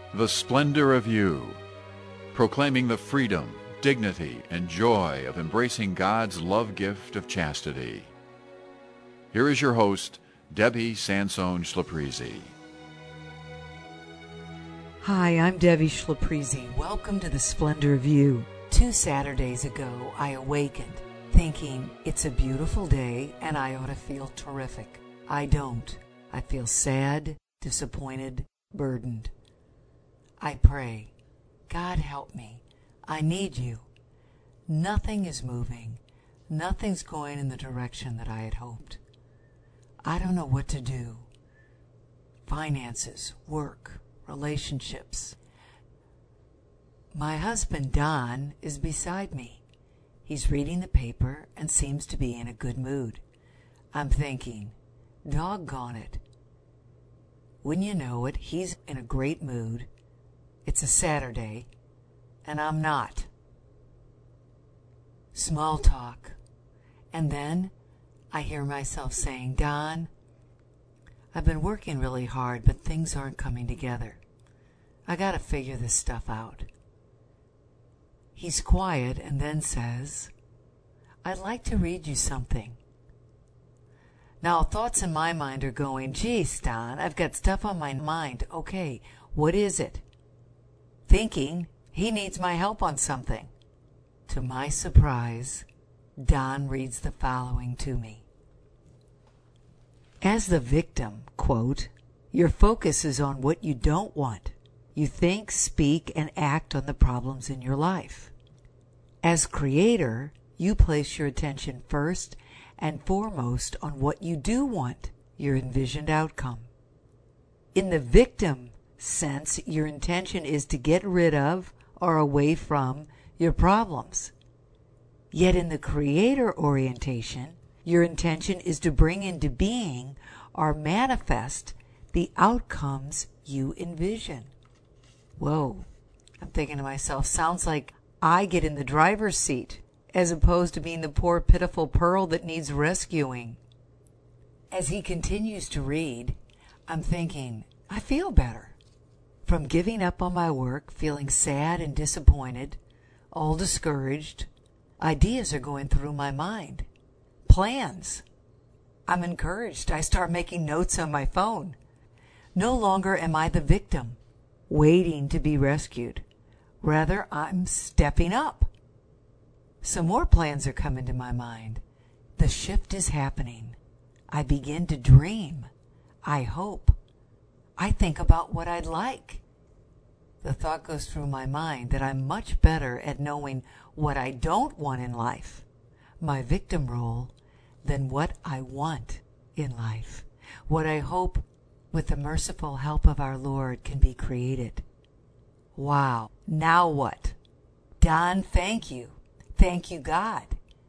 The Splendor of You, proclaiming the freedom, dignity, and joy of embracing God's love gift of chastity. Here is your host, Debbie Sansone Schlaprizi. Hi, I'm Debbie Schlaprizi. Welcome to The Splendor of You. 2 Saturdays ago, I awakened thinking it's a beautiful day and I ought to feel terrific. I don't. I feel sad, disappointed, burdened. I pray, God help me. I need you. Nothing is moving. Nothing's going in the direction that I had hoped. I don't know what to do. Finances, work, relationships. My husband, Don, is beside me. He's reading the paper and seems to be in a good mood. I'm thinking, doggone it. Wouldn't you know it, he's in a great mood. It's a Saturday, and I'm not. Small talk. And then I hear myself saying, Don, I've been working really hard, but things aren't coming together. I got to figure this stuff out. He's quiet and then says, I'd like to read you something. Now, thoughts in my mind are going, geez, Don, I've got stuff on my mind. Okay, what is it? Thinking he needs my help on something. To my surprise, Don reads the following to me. As the victim, quote, your focus is on what you don't want. You think, speak, and act on the problems in your life. As creator, you place your attention first and foremost on what you do want, your envisioned outcome. In the victim sense, your intention is to get rid of or away from your problems. Yet in the creator orientation, your intention is to bring into being or manifest the outcomes you envision. Whoa, I'm thinking to myself, sounds like I get in the driver's seat as opposed to being the poor pitiful pearl that needs rescuing. As he continues to read, I'm thinking, I feel better. From giving up on my work, feeling sad and disappointed, all discouraged, ideas are going through my mind. Plans. I'm encouraged. I start making notes on my phone. No longer am I the victim, waiting to be rescued. Rather, I'm stepping up. Some more plans are coming to my mind. The shift is happening. I begin to dream. I hope. I think about what I'd like. The thought goes through my mind that I'm much better at knowing what I don't want in life, my victim role, than what I want in life, what I hope with the merciful help of our Lord can be created. Wow. Now what? Don, thank you. Thank you, God.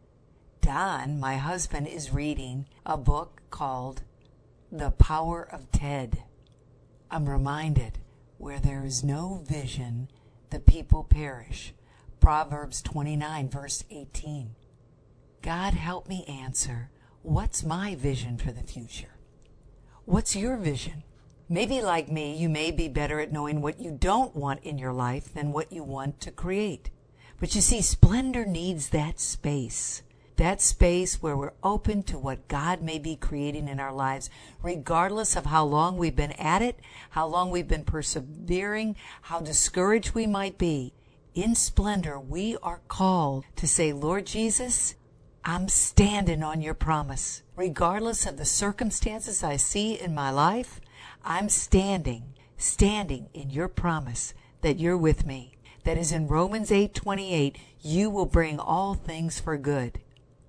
Don, my husband, is reading a book called The Power of Ted. I'm reminded, where there is no vision, the people perish. Proverbs 29, verse 18. God, help me answer, what's my vision for the future? What's your vision? Maybe like me, you may be better at knowing what you don't want in your life than what you want to create. But you see, splendor needs that space where we're open to what God may be creating in our lives, regardless of how long we've been at it, how long we've been persevering, how discouraged we might be. In splendor, we are called to say, Lord Jesus, I'm standing on your promise. Regardless of the circumstances I see in my life, I'm standing in your promise that you're with me. That is in Romans 8:28, you will bring all things for good.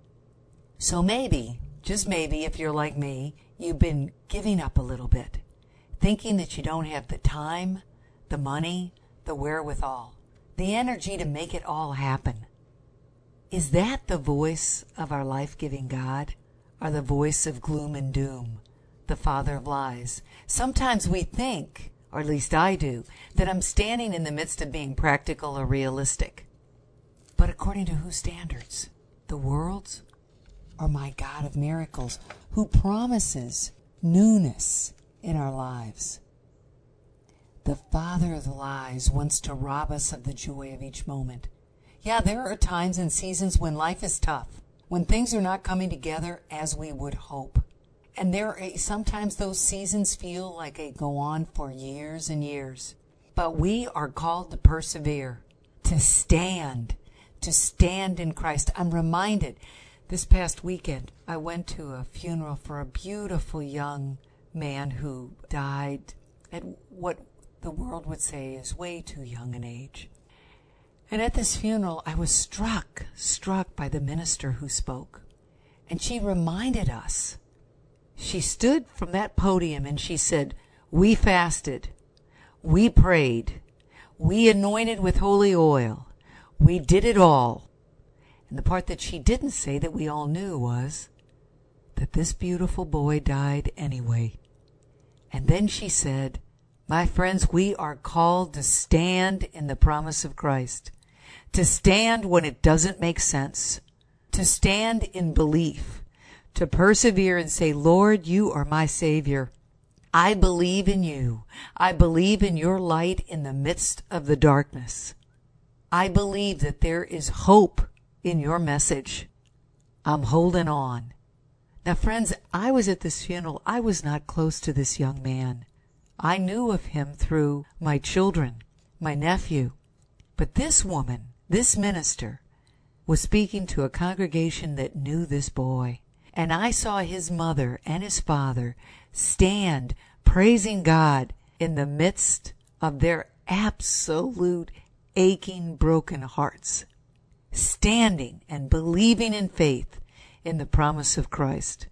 So maybe, just maybe, if you're like me, you've been giving up a little bit, thinking that you don't have the time, the money, the wherewithal, the energy to make it all happen. Is that the voice of our life-giving God, or the voice of gloom and doom, the father of lies? Sometimes we think, or at least I do, that I'm standing in the midst of being practical or realistic. But according to whose standards? The world's or my God of miracles, who promises newness in our lives? The father of the lies wants to rob us of the joy of each moment. Yeah, there are times and seasons when life is tough, when things are not coming together as we would hope. And sometimes those seasons feel like they go on for years and years. But we are called to persevere, to stand in Christ. I'm reminded, this past weekend, I went to a funeral for a beautiful young man who died at what the world would say is way too young an age. And at this funeral, I was struck by the minister who spoke. And she reminded us. She stood from that podium and she said, we fasted, we prayed, we anointed with holy oil, we did it all. And the part that she didn't say that we all knew was that this beautiful boy died anyway. And then she said, my friends, we are called to stand in the promise of Christ, to stand when it doesn't make sense, to stand in belief, to persevere and say, Lord, you are my Savior. I believe in you. I believe in your light in the midst of the darkness. I believe that there is hope in your message. I'm holding on. Now, friends, I was at this funeral. I was not close to this young man. I knew of him through my children, my nephew. But this woman, this minister, was speaking to a congregation that knew this boy. And I saw his mother and his father stand praising God in the midst of their absolute aching, broken hearts, standing and believing in faith in the promise of Christ.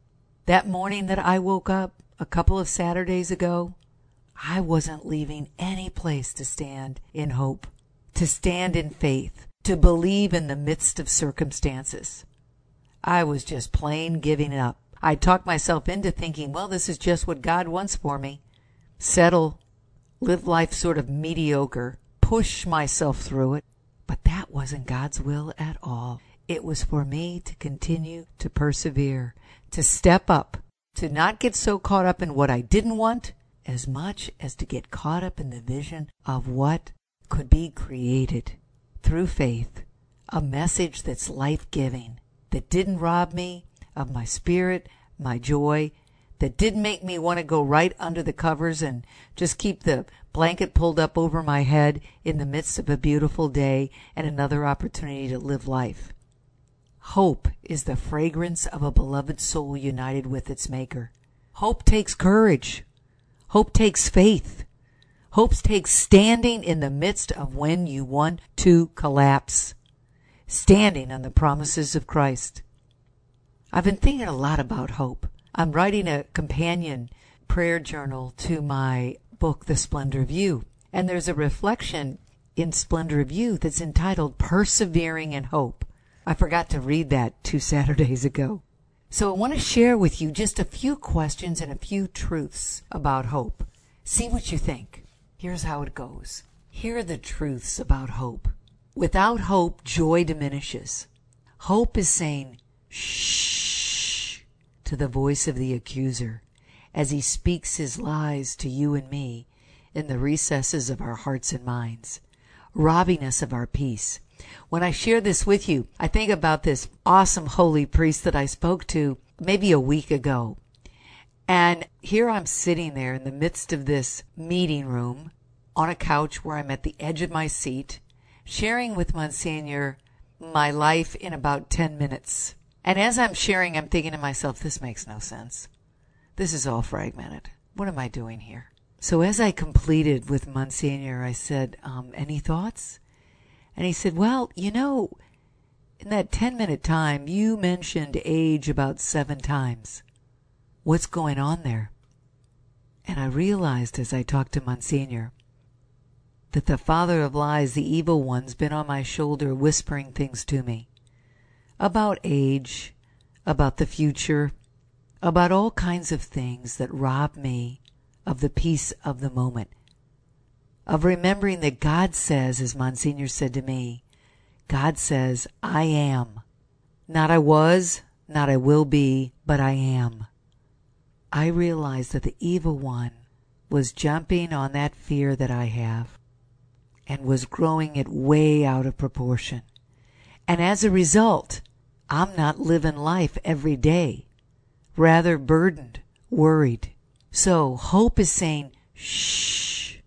That morning that I woke up a couple of Saturdays ago, I wasn't leaving any place to stand in hope, to stand in faith, to believe in the midst of circumstances. I was just plain giving it up. I talked myself into thinking, well, this is just what God wants for me. Settle, live life sort of mediocre, push myself through it. But that wasn't God's will at all. It was for me to continue to persevere, to step up, to not get so caught up in what I didn't want, as much as to get caught up in the vision of what could be created through faith, a message that's life-giving, that didn't rob me of my spirit, my joy, that didn't make me want to go right under the covers and just keep the blanket pulled up over my head in the midst of a beautiful day and another opportunity to live life. Hope is the fragrance of a beloved soul united with its maker. Hope takes courage. Hope takes faith. Hope takes standing in the midst of when you want to collapse. Standing on the promises of Christ. I've been thinking a lot about hope. I'm writing a companion prayer journal to my book, The Splendor of You. And there's a reflection in Splendor of You that's entitled Persevering in Hope. I forgot to read that 2 Saturdays ago. So I want to share with you just a few questions and a few truths about hope. See what you think. Here's how it goes. Here are the truths about hope. Without hope, joy diminishes. Hope is saying, shh, to the voice of the accuser as he speaks his lies to you and me in the recesses of our hearts and minds, robbing us of our peace. When I share this with you, I think about this awesome holy priest that I spoke to maybe a week ago. And here I'm sitting there in the midst of this meeting room on a couch where I'm at the edge of my seat, sharing with Monsignor my life in about 10 minutes. And as I'm sharing, I'm thinking to myself, this makes no sense. This is all fragmented. What am I doing here? So as I completed with Monsignor, I said, any thoughts? And he said, well, you know, in that 10-minute time, you mentioned age about 7 times. What's going on there? And I realized as I talked to Monsignor that the father of lies, the evil one's been on my shoulder whispering things to me about age, about the future, about all kinds of things that rob me of the peace of the moment, of remembering that God says, as Monsignor said to me, God says, I am. Not I was, not I will be, but I am. I realized that the evil one was jumping on that fear that I have and was growing it way out of proportion. And as a result, I'm not living life every day, rather burdened, worried. So hope is saying, shh,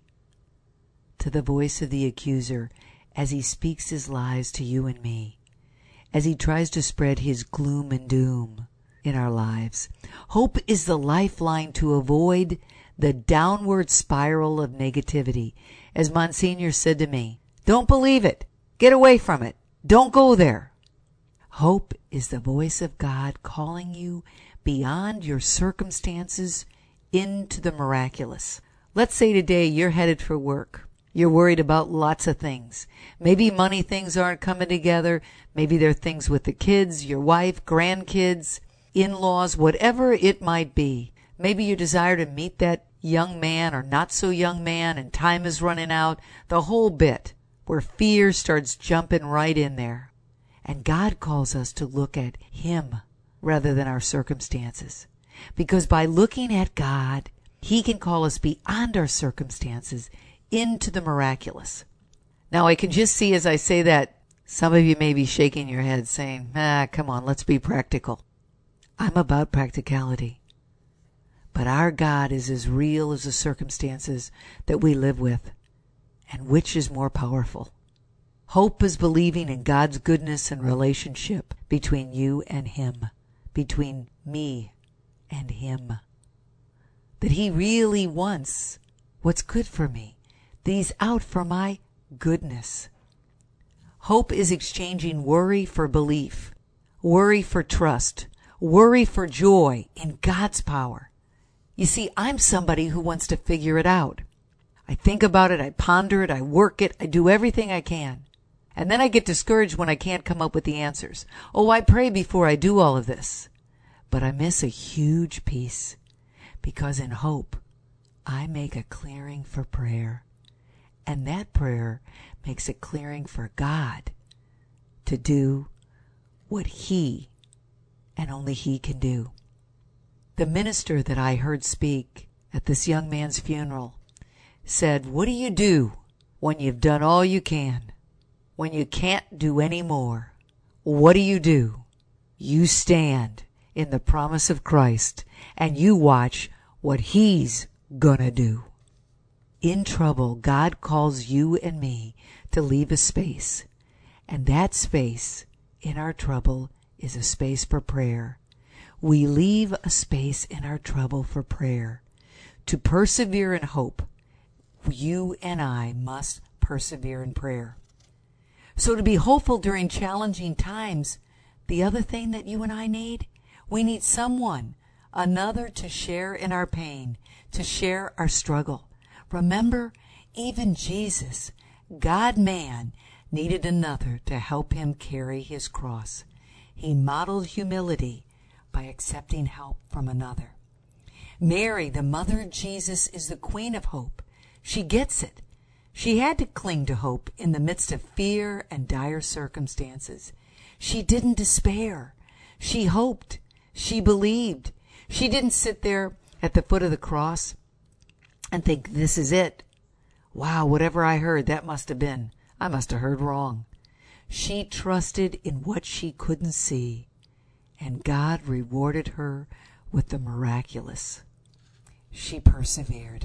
to the voice of the accuser as he speaks his lies to you and me, as he tries to spread his gloom and doom in our lives. Hope is the lifeline to avoid the downward spiral of negativity. As Monsignor said to me, don't believe it. Get away from it. Don't go there. Hope is the voice of God calling you beyond your circumstances into the miraculous. Let's say today you're headed for work. You're worried about lots of things. Maybe money things aren't coming together. Maybe there are things with the kids, your wife, grandkids, in-laws, whatever it might be. Maybe you desire to meet that young man or not so young man and time is running out. The whole bit where fear starts jumping right in there. And God calls us to look at Him rather than our circumstances. Because by looking at God, He can call us beyond our circumstances into the miraculous. Now I can just see as I say that, some of you may be shaking your head saying, come on, let's be practical. I'm about practicality. But our God is as real as the circumstances that we live with. And which is more powerful? Hope is believing in God's goodness and relationship between you and Him, between me and Him. That He really wants what's good for me, that He's out for my goodness. Hope is exchanging worry for belief, worry for trust, worry for joy in God's power. You see, I'm somebody who wants to figure it out. I think about it, I ponder it, I work it, I do everything I can. And then I get discouraged when I can't come up with the answers. Oh, I pray before I do all of this. But I miss a huge piece. Because in hope, I make a clearing for prayer. And that prayer makes a clearing for God to do what He and only He can do. The minister that I heard speak at this young man's funeral said, what do you do when you've done all you can? When you can't do any more? What do? You stand in the promise of Christ and you watch what He's gonna do. In trouble, God calls you and me to leave a space. And that space in our trouble is a space for prayer. We leave a space in our trouble for prayer. To persevere in hope, you and I must persevere in prayer. So to be hopeful during challenging times, the other thing that you and I need, we need someone, another to share in our pain, to share our struggle. Remember, even Jesus, God-man, needed another to help Him carry His cross. He modeled humility by accepting help from another. Mary, the mother of Jesus, is the queen of hope. She gets it. She had to cling to hope in the midst of fear and dire circumstances. She didn't despair. She hoped. She believed. She didn't sit there at the foot of the cross and think, this is it. Wow, whatever I heard, that must have been. I must have heard wrong. She trusted in what she couldn't see, and God rewarded her with the miraculous. She persevered.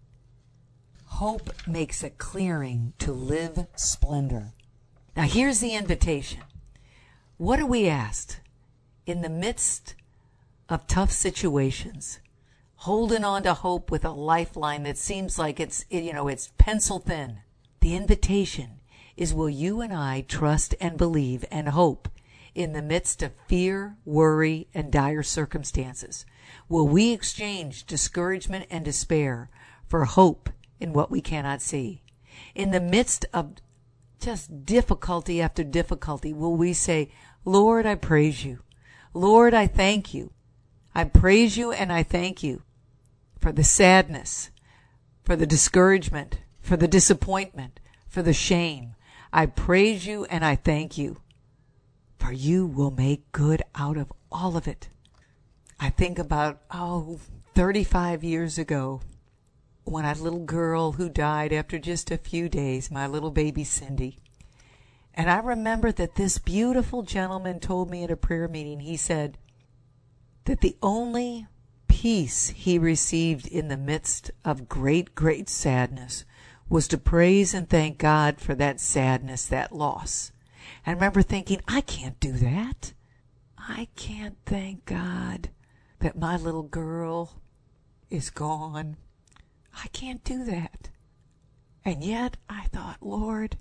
Hope makes a clearing to live splendor. Now here's the invitation. What are we asked? In the midst of tough situations, holding on to hope with a lifeline that seems like it's pencil thin. The invitation is, will you and I trust and believe and hope in the midst of fear, worry, and dire circumstances? Will we exchange discouragement and despair for hope in what we cannot see? In the midst of just difficulty after difficulty, will we say, Lord, I praise you. Lord, I thank you. I praise you and I thank you for the sadness, for the discouragement, for the disappointment, for the shame. I praise you and I thank you, for you will make good out of all of it. I think about, 35 years ago, when a little girl who died after just a few days, my little baby Cindy. And I remember that this beautiful gentleman told me at a prayer meeting, he said that the only peace he received in the midst of great, great sadness was to praise and thank God for that sadness, that loss. And I remember thinking, I can't do that. I can't thank God that my little girl is gone. I can't do that. And yet I thought, Lord,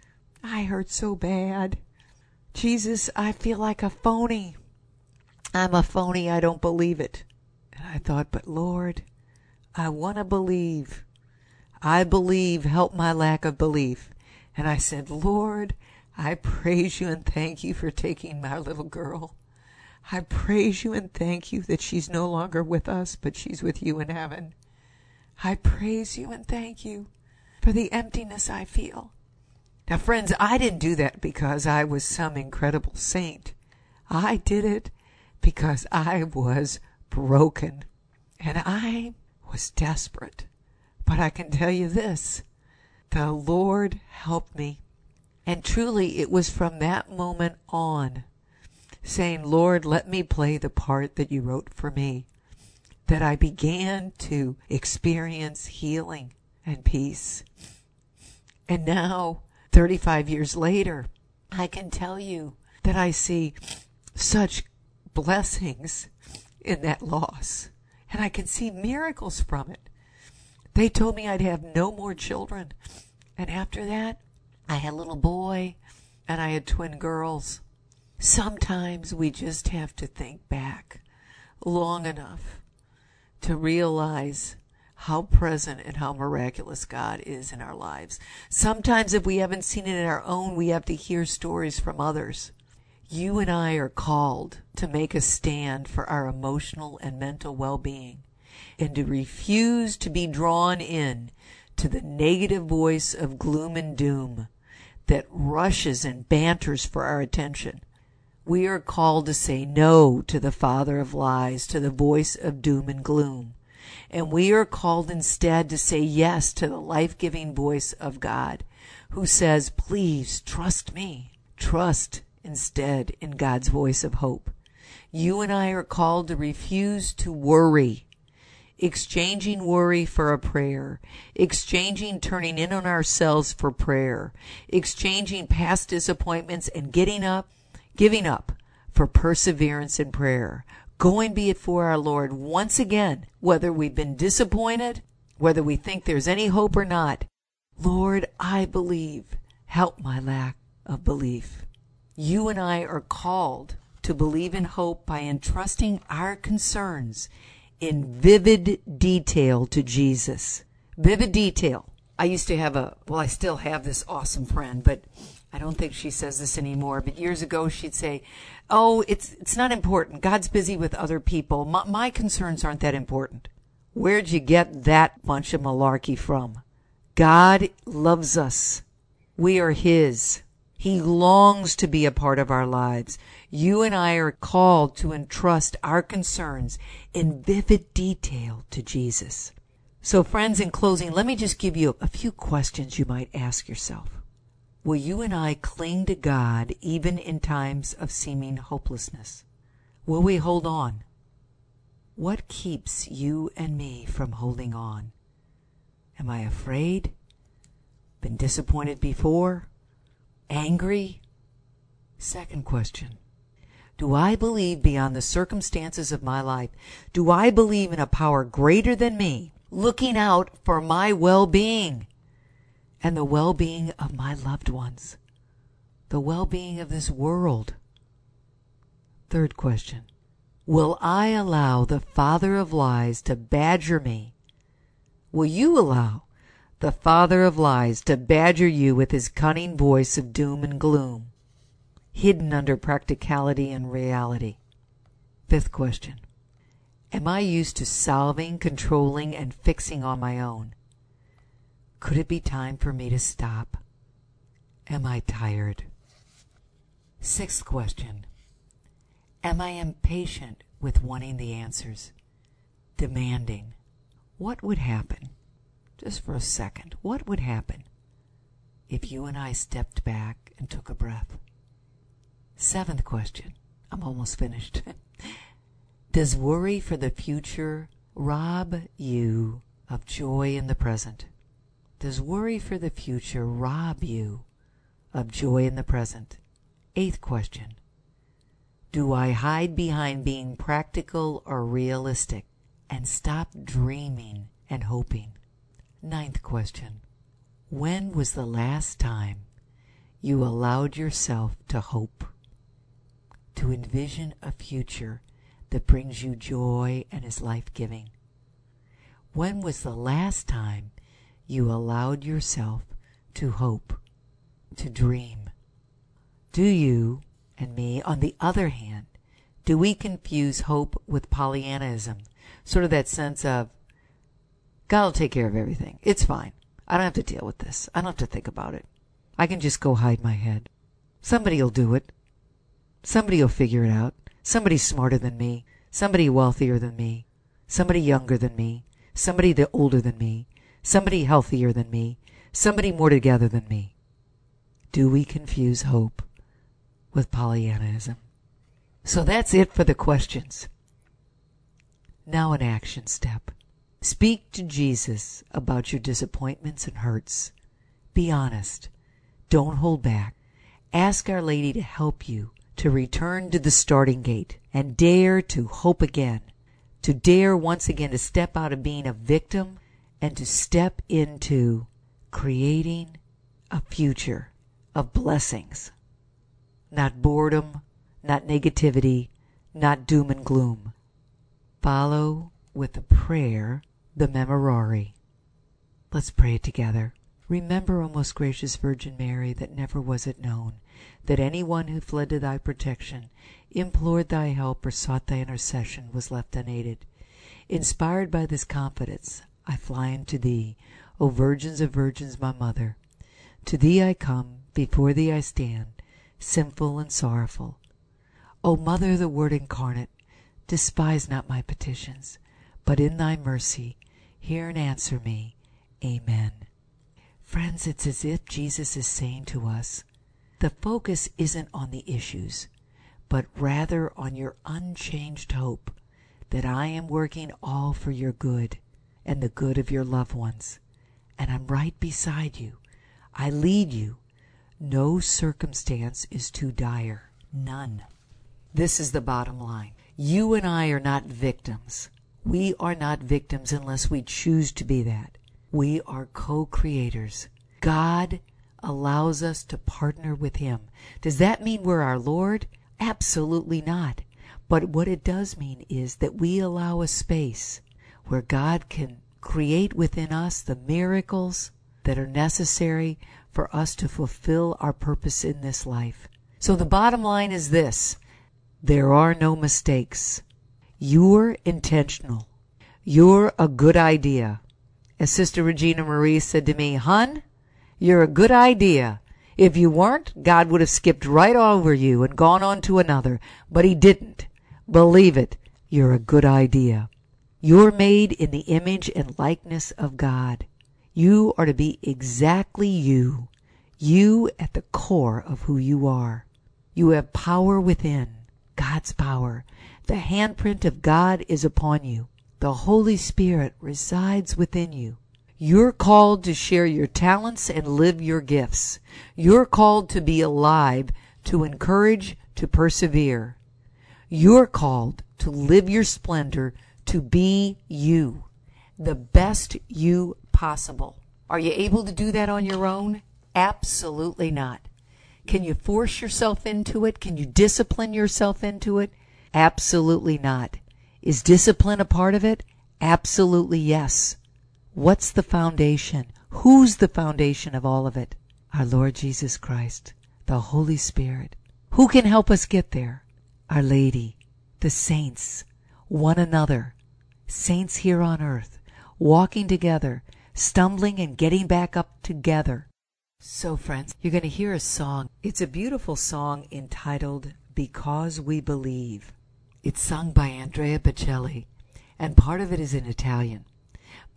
I hurt so bad. Jesus, I feel like a phony. I'm a phony. I don't believe it. And I thought, but Lord, I want to believe. I believe. Help my lack of belief. And I said, Lord, I praise you and thank you for taking my little girl. I praise you and thank you that she's no longer with us, but she's with you in heaven. I praise you and thank you for the emptiness I feel. Now, friends, I didn't do that because I was some incredible saint. I did it because I was broken and I was desperate. But I can tell you this, the Lord helped me. And truly, it was from that moment on, saying, Lord, let me play the part that you wrote for me, that I began to experience healing and peace. And now, 35 years later, I can tell you that I see such blessings in that loss. And I can see miracles from it. They told me I'd have no more children. And after that, I had a little boy and I had twin girls. Sometimes we just have to think back long enough to realize how present and how miraculous God is in our lives. Sometimes if we haven't seen it in our own, we have to hear stories from others. You and I are called to make a stand for our emotional and mental well-being and to refuse to be drawn in to the negative voice of gloom and doom that rushes and banters for our attention. We are called to say no to the father of lies, to the voice of doom and gloom. And we are called instead to say yes to the life-giving voice of God, who says, please trust me. Trust instead in God's voice of hope. You and I are called to refuse to worry, exchanging worry for a prayer, exchanging turning in on ourselves for prayer, exchanging past disappointments and giving up for perseverance in prayer. Going before our Lord once again, whether we've been disappointed, whether we think there's any hope or not. Lord, I believe. Help my lack of belief. You and I are called to believe in hope by entrusting our concerns in vivid detail to Jesus. Vivid detail. I used to have I still have this awesome friend, but I don't think she says this anymore, but years ago she'd say, oh, it's not important. God's busy with other people. My concerns aren't that important. Where'd you get that bunch of malarkey from? God loves us. We are His. He longs to be a part of our lives. You and I are called to entrust our concerns in vivid detail to Jesus. So friends, in closing, let me just give you a few questions you might ask yourself. Will you and I cling to God even in times of seeming hopelessness? Will we hold on? What keeps you and me from holding on? Am I afraid? Been disappointed before? Angry? Second question. Do I believe beyond the circumstances of my life? Do I believe in a power greater than me, looking out for my well-being and the well-being of my loved ones, the well-being of this world? Third question. Will I allow the father of lies to badger me? Will you allow the father of lies to badger you with his cunning voice of doom and gloom, hidden under practicality and reality? Fifth question. Am I used to solving, controlling, and fixing on my own? Could it be time for me to stop? Am I tired? Sixth question. Am I impatient with wanting the answers? Demanding. What would happen just for a second, what would happen if you and I stepped back and took a breath? 7th question. I'm almost finished. Does worry for the future rob you of joy in the present? Does worry for the future rob you of joy in the present? 8th question. Do I hide behind being practical or realistic and stop dreaming and hoping? 9th question. When was the last time you allowed yourself to hope, to envision a future that brings you joy and is life-giving? When was the last time you allowed yourself to hope, to dream? Do you and me, on the other hand, do we confuse hope with Pollyannaism? Sort of that sense of, God will take care of everything. It's fine. I don't have to deal with this. I don't have to think about it. I can just go hide my head. Somebody will do it. Somebody will figure it out. Somebody smarter than me. Somebody wealthier than me. Somebody younger than me. Somebody older than me. Somebody healthier than me. Somebody more together than me. Do we confuse hope with Pollyannaism? So that's it for the questions. Now an action step. Speak to Jesus about your disappointments and hurts. Be honest. Don't hold back. Ask Our Lady to help you to return to the starting gate and dare to hope again. To dare once again to step out of being a victim and to step into creating a future of blessings. Not boredom, not negativity, not doom and gloom. Follow with a prayer the Memorare. Let's pray it together. Remember, O most gracious Virgin Mary, that never was it known that anyone who fled to thy protection, implored thy help, or sought thy intercession was left unaided. Inspired by this confidence, I fly unto thee, O Virgins of Virgins, my Mother. To thee I come, before thee I stand, sinful and sorrowful. O Mother, the Word incarnate, despise not my petitions, but in thy mercy hear and answer me. Amen. Friends, it's as if Jesus is saying to us, the focus isn't on the issues, but rather on your unchanged hope that I am working all for your good and the good of your loved ones. And I'm right beside you. I lead you. No circumstance is too dire. None. This is the bottom line. You and I are not victims. We are not victims unless we choose to be that. We are co-creators. God allows us to partner with Him. Does that mean we're our Lord? Absolutely not. But what it does mean is that we allow a space where God can create within us the miracles that are necessary for us to fulfill our purpose in this life. So the bottom line is this: there are no mistakes. You're intentional. You're a good idea. As Sister Regina Marie said to me, "Hun, you're a good idea. If you weren't, God would have skipped right over you and gone on to another. But He didn't. Believe it. You're a good idea. You're made in the image and likeness of God. You are to be exactly you. You at the core of who you are. You have power within. God's power. The handprint of God is upon you. The Holy Spirit resides within you. You're called to share your talents and live your gifts. You're called to be alive, to encourage, to persevere. You're called to live your splendor, to be you, the best you possible. Are you able to do that on your own? Absolutely not. Can you force yourself into it? Can you discipline yourself into it? Absolutely not. Is discipline a part of it? Absolutely yes. What's the foundation? Who's the foundation of all of it? Our Lord Jesus Christ, the Holy Spirit. Who can help us get there? Our Lady, the saints, one another, saints here on earth, walking together, stumbling and getting back up together. So friends, you're going to hear a song. It's a beautiful song entitled Because We Believe. It's sung by Andrea Bocelli, and part of it is in Italian. But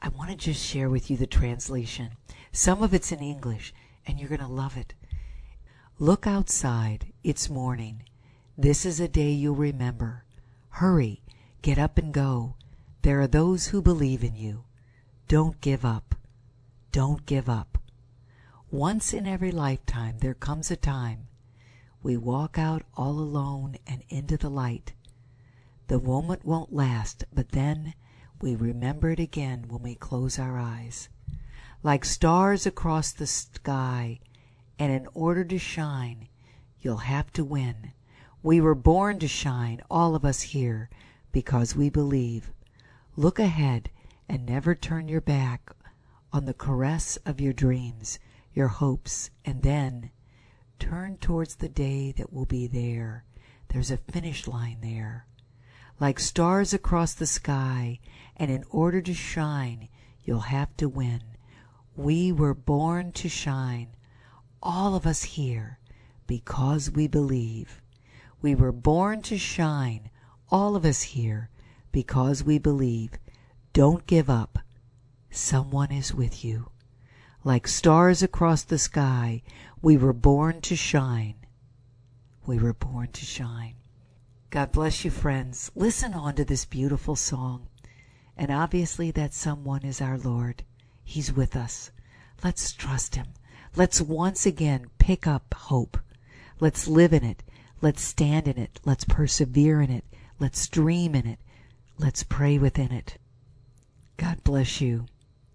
I want to just share with you the translation. Some of it's in English, and you're going to love it. Look outside. It's morning. This is a day you'll remember. Hurry. Get up and go. There are those who believe in you. Don't give up. Don't give up. Once in every lifetime there comes a time we walk out all alone and into the light. The moment won't last, but then we remember it again when we close our eyes. Like stars across the sky, and in order to shine, you'll have to win. We were born to shine, all of us here, because we believe. Look ahead and never turn your back on the caress of your dreams, your hopes, and then turn towards the day that will be there. There's a finish line there. Like stars across the sky, and in order to shine, you'll have to win. We were born to shine, all of us here, because we believe. We were born to shine, all of us here, because we believe. Don't give up. Someone is with you. Like stars across the sky, we were born to shine. We were born to shine. God bless you, friends. Listen on to this beautiful song. And obviously that someone is our Lord. He's with us. Let's trust Him. Let's once again pick up hope. Let's live in it. Let's stand in it. Let's persevere in it. Let's dream in it. Let's pray within it. God bless you.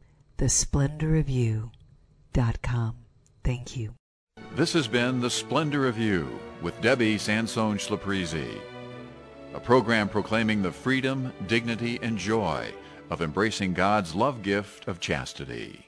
thesplendorofyou.com. Thank you. This has been The Splendor of You with Debbie Sansone Schlaprizi, a program proclaiming the freedom, dignity, and joy of embracing God's love gift of chastity.